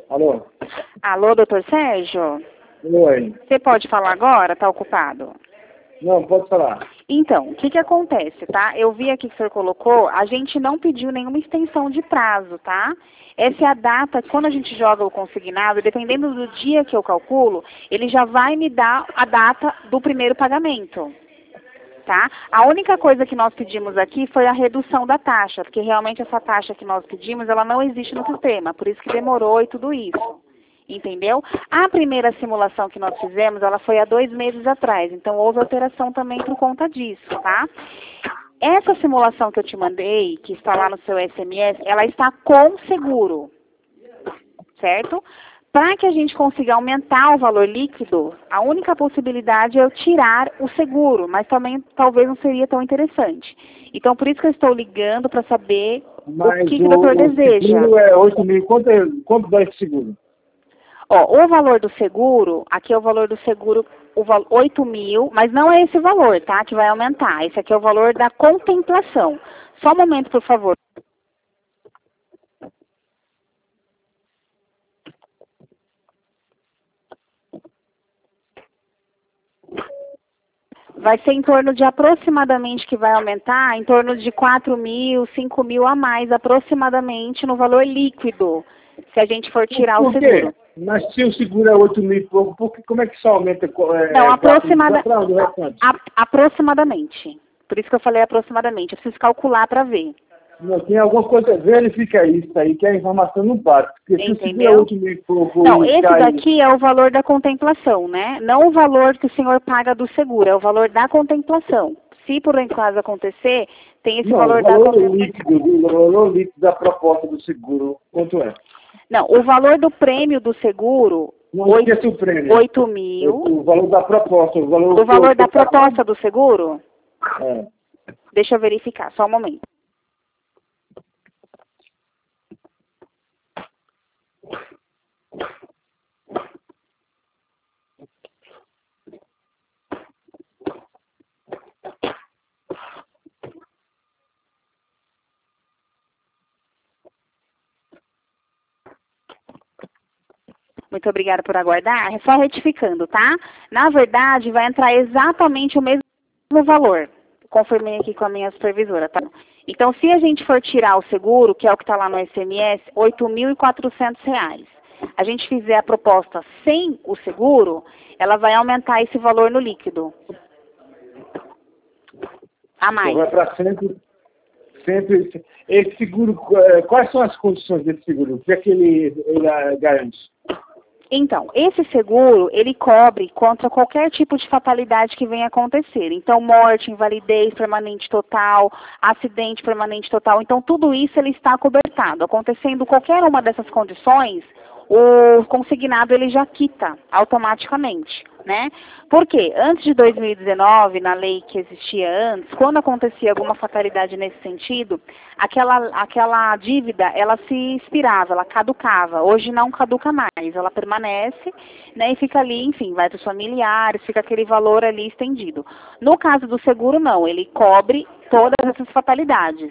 Alô? Alô, doutor Sérgio? Oi. Você pode falar agora? Está ocupado? Não, pode falar. Então, o que acontece, tá? Eu vi aqui que o senhor colocou, a gente não pediu nenhuma extensão de prazo, tá? Essa é a data, quando a gente joga o consignado, dependendo do dia que eu calculo, ele já vai me dar a data do primeiro pagamento, tá? A única coisa que nós pedimos aqui foi a redução da taxa, porque realmente essa taxa que nós pedimos, ela não existe no sistema, por isso que demorou e tudo isso. Entendeu? A primeira simulação que nós fizemos, ela foi há 2 meses atrás, então houve alteração também por conta disso, tá? Essa simulação que eu te mandei, que está lá no seu SMS, ela está com seguro, certo? Para que a gente consiga aumentar o valor líquido, a única possibilidade é eu tirar o seguro, mas também talvez não seria tão interessante. Então, por isso que eu estou ligando para saber o que o doutor deseja. O seguro é 8 mil, quanto dá esse seguro? Ó, o valor do seguro, aqui é o valor do seguro, 8 mil, mas não é esse valor, tá? Que vai aumentar. Esse aqui é o valor da contemplação. Só um momento, por favor. Vai ser em torno de aproximadamente, que vai aumentar, em torno de 4 mil, 5 mil a mais, aproximadamente, no valor líquido, se a gente for tirar o seguro. Mas se o seguro é 8 mil e pouco, como é que só aumenta? Não, aproximadamente. Por isso que eu falei aproximadamente. Eu preciso calcular para ver. Não, tem alguma coisa, verifica isso aí, que a informação não bate. Porque se o seguro é 8 mil e pouco... Não, esse daqui é o valor da contemplação, né? Não o valor que o senhor paga do seguro, é o valor da contemplação. Se por acaso acontecer, tem esse valor da contemplação. O valor líquido da proposta do seguro, quanto é? Não, o valor do prêmio do seguro, não esqueça o prêmio. 8 mil. O valor da proposta. O valor da proposta do seguro? É. Deixa eu verificar, só um momento. Muito obrigada por aguardar. Só retificando, tá? Na verdade, vai entrar exatamente o mesmo valor. Confirmei aqui com a minha supervisora, tá? Então, se a gente for tirar o seguro, que é o que está lá no SMS, R$ 8.400. A gente fizer a proposta sem o seguro, ela vai aumentar esse valor no líquido. A mais. Então vai para sempre. Esse seguro, quais são as condições desse seguro? O que é que ele garante? Então, esse seguro, ele cobre contra qualquer tipo de fatalidade que venha acontecer. Então, morte, invalidez permanente total, acidente permanente total. Então, tudo isso ele está cobertado. Acontecendo qualquer uma dessas condições, o consignado ele já quita automaticamente, né? Porque antes de 2019, na lei que existia antes, quando acontecia alguma fatalidade nesse sentido, aquela dívida, ela se expirava, ela caducava. Hoje não caduca mais, ela permanece, né, e fica ali, enfim, vai para os familiares, fica aquele valor ali estendido. No caso do seguro, não, ele cobre todas essas fatalidades.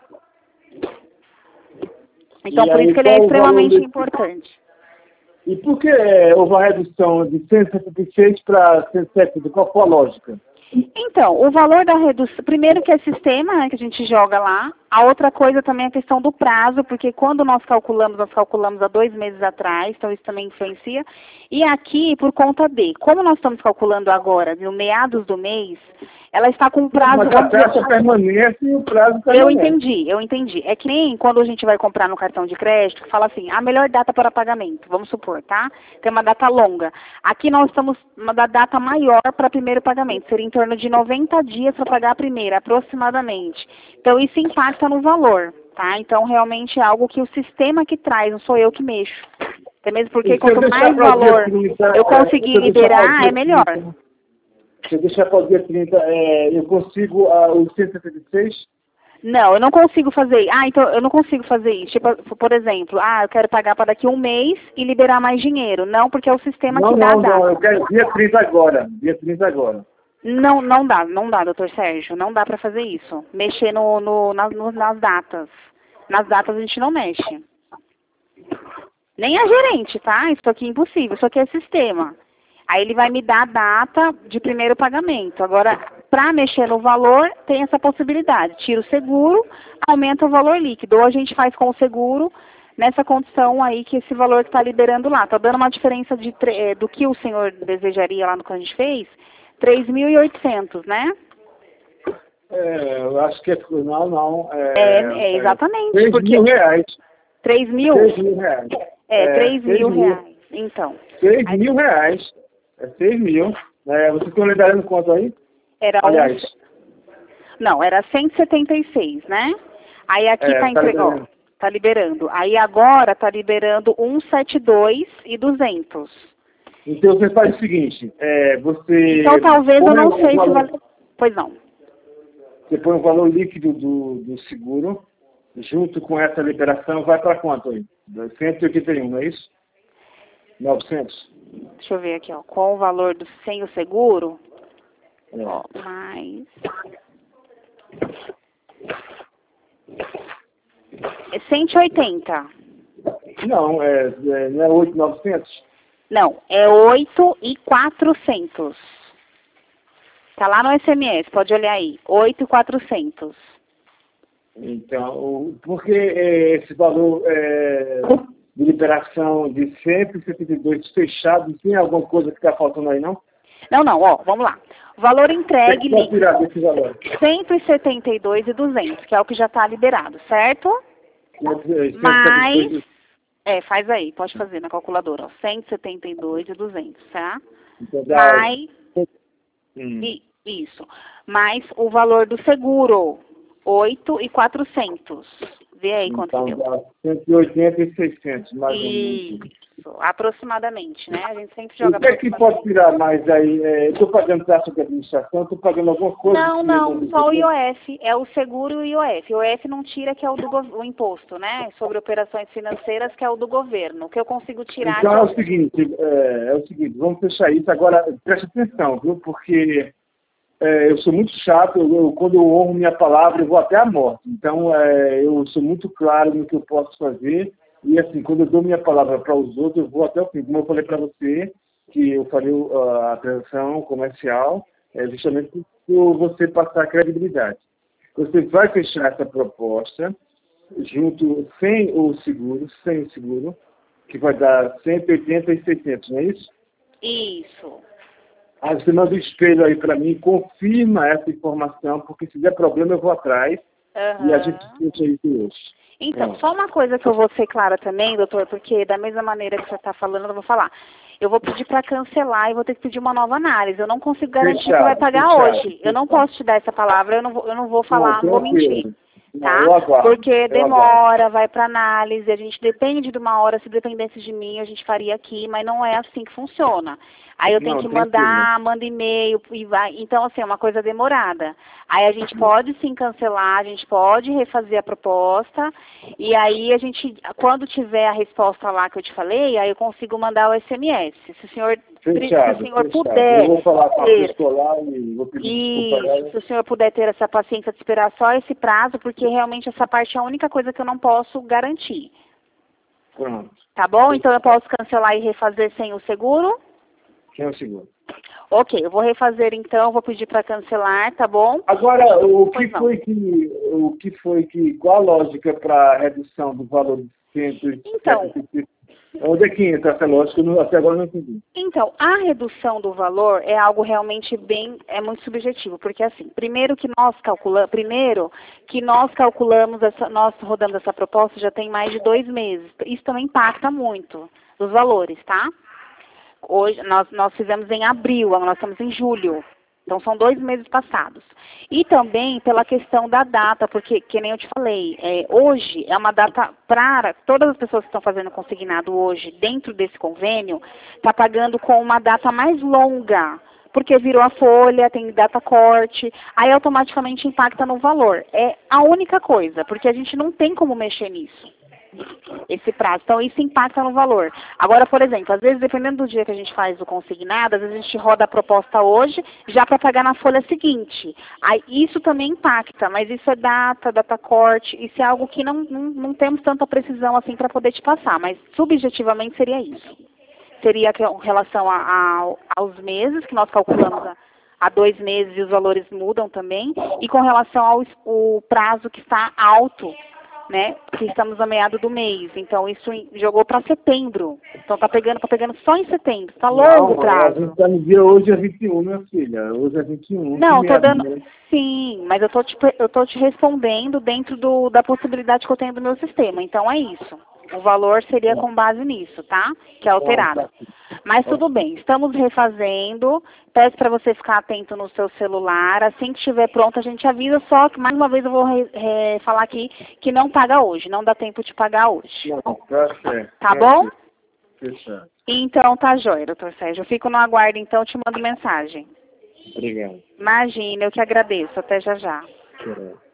Então, por isso que ele é extremamente importante. E por que houve uma redução de 176 para 170? Qual foi a lógica? Então, o valor da redução, primeiro que é sistema, né, que a gente joga lá. A outra coisa também é a questão do prazo, porque quando nós calculamos há 2 meses atrás, então isso também influencia. E aqui, por conta de, como nós estamos calculando agora, no meados do mês, ela está com um prazo... Mas a taxa permanece e o prazo permanece. Eu entendi. É que nem quando a gente vai comprar no cartão de crédito, que fala assim, a melhor data para pagamento, vamos supor, tá? Tem uma data longa. Aqui nós estamos uma data maior para primeiro pagamento, seria em torno de 90 dias para pagar a primeira, aproximadamente. Então, isso impacta no valor, tá? Então, realmente é algo que o sistema que traz, não sou eu que mexo. Até mesmo porque quanto mais valor eu conseguir liberar, é melhor. Se eu deixar para o dia 30, eu consigo os 176? Não, eu não consigo fazer. Então eu não consigo fazer isso. Tipo, por exemplo, eu quero pagar para daqui 1 mês e liberar mais dinheiro. Não, porque é o sistema que dá a data. Não, eu quero dia 30 agora. Dia 30 agora. Não dá, doutor Sérgio. Não dá para fazer isso. Mexer nas datas. Nas datas a gente não mexe. Nem a gerente, tá? Isso aqui é impossível, isso aqui é sistema. Aí ele vai me dar a data de primeiro pagamento. Agora, para mexer no valor, tem essa possibilidade. Tira o seguro, aumenta o valor líquido. Ou a gente faz com o seguro, nessa condição aí que esse valor que está liberando lá. Está dando uma diferença do que o senhor desejaria lá no que a gente fez? 3.800, né? Eu acho que é... Não. Exatamente. 3 mil reais. 3 mil? 3 mil reais. 3 mil reais. Então. 3 mil reais. É 6 mil. Você tem um lendário quanto aí? Aliás. Não, era 176, né? Aí aqui tá entregando. Tá liberando. Aí agora tá liberando 172 e 200. Então você faz o seguinte, você... Então talvez eu não sei se vai... Pois não. Você põe o valor líquido do seguro, junto com essa liberação, vai para quanto aí? 181, não é isso? 900? Deixa eu ver aqui, ó. Com o valor sem o seguro, ó, mais... É 180. Não, não é 8.900? Não, é 8.400. Tá lá no SMS, pode olhar aí. 8.400. Então, porque esse valor de liberação de 172 fechado, tem alguma coisa que está faltando aí, não? Não, ó, vamos lá. O valor entregue líquido, 172.200, que é o que já está liberado, certo? Mas, faz aí, pode fazer na calculadora, ó, 172.200, tá? Então, mais, isso, mais o valor do seguro, 8.400. Vê aí quanto deu. Dá 180 e 600, mais ou menos. Isso, aproximadamente, né? A gente sempre joga... O que é que pode tirar mais aí? Eu estou pagando taxa de administração, estou pagando alguma coisa? Não, só o IOF. É o seguro e o IOF. O IOF não tira, que é o imposto, né? Sobre operações financeiras, que é o do governo. O que eu consigo tirar... Então é o seguinte, vamos fechar isso. Agora, preste atenção, viu? Porque eu sou muito chato, quando eu honro minha palavra, eu vou até a morte. Então, eu sou muito claro no que eu posso fazer. E assim, quando eu dou minha palavra para os outros, eu vou até o fim. Como eu falei para você, que eu farei a transação comercial, justamente por você passar a credibilidade. Você vai fechar essa proposta junto, sem o seguro, que vai dar 180 e 600, não é isso? Isso. Aí você manda o espelho aí para mim, confirma essa informação, porque se der problema eu vou atrás e a gente fecha isso hoje. Então, só uma coisa que eu vou ser clara também, doutor, porque da mesma maneira que você está falando, eu vou falar. Eu vou pedir para cancelar e vou ter que pedir uma nova análise. Eu não consigo garantir que vai pagar hoje. Eu não posso te dar essa palavra, eu não vou falar, não vou mentir. Tá? Porque demora, vai para análise, a gente depende de uma hora, se dependesse de mim, a gente faria aqui, mas não é assim que funciona. Aí eu tenho que manda e-mail e vai. Então, assim, é uma coisa demorada. Aí a gente pode sim cancelar, a gente pode refazer a proposta, e aí a gente, quando tiver a resposta lá que eu te falei, aí eu consigo mandar o SMS. Se o senhor, puder. Eu vou falar com a escolar e vou pedir desculpa. Se o senhor puder ter essa paciência de esperar só esse prazo, porque realmente essa parte é a única coisa que eu não posso garantir. Pronto. Tá bom? Então eu posso cancelar e refazer sem o seguro? Sem o seguro. Ok, eu vou refazer então, vou pedir para cancelar, tá bom? Agora, qual a lógica para a redução do valor de 100? Então, onde é que entra essa lógica? Até agora não entendi. Então, a redução do valor é algo realmente muito subjetivo, porque assim, primeiro que nós calculamos, nós rodamos essa proposta já tem mais de 2 meses. Isso também impacta muito os valores, tá? Hoje, nós fizemos em abril, nós estamos em julho. Então, são 2 meses passados. E também pela questão da data, porque, que nem eu te falei, hoje é uma data para todas as pessoas que estão fazendo consignado hoje, dentro desse convênio, está pagando com uma data mais longa, porque virou a folha, tem data corte, aí automaticamente impacta no valor. É a única coisa, porque a gente não tem como mexer nisso. esse prazo. Então, isso impacta no valor. Agora, por exemplo, às vezes, dependendo do dia que a gente faz o consignado, às vezes a gente roda a proposta hoje, já para pagar na folha seguinte. Aí, isso também impacta, mas isso é data corte, isso é algo que não temos tanta precisão assim para poder te passar, mas subjetivamente seria isso. Seria com relação aos meses, que nós calculamos há 2 meses e os valores mudam também, e com relação ao prazo que está alto, né, que estamos a meado do mês. Então, isso jogou para setembro. Então, tá pegando só em setembro. Tá longo o prazo. A gente está no dia hoje é 21, minha filha. Hoje é 21. Não, tô dando... Sim, mas eu tô te respondendo dentro da possibilidade que eu tenho do meu sistema. Então, é isso. O valor seria com base nisso, tá? Que é alterado. Mas tudo bem, estamos refazendo. Peço para você ficar atento no seu celular. Assim que estiver pronto, a gente avisa. Só que, mais uma vez, eu vou falar aqui que não paga hoje. Não dá tempo de pagar hoje. Não, tá certo. Tá bom? Fechado. Então, tá jóia, doutor Sérgio. Eu fico no aguardo, então, te mando mensagem. Obrigado. Imagina, eu que agradeço. Até já já. Tchau.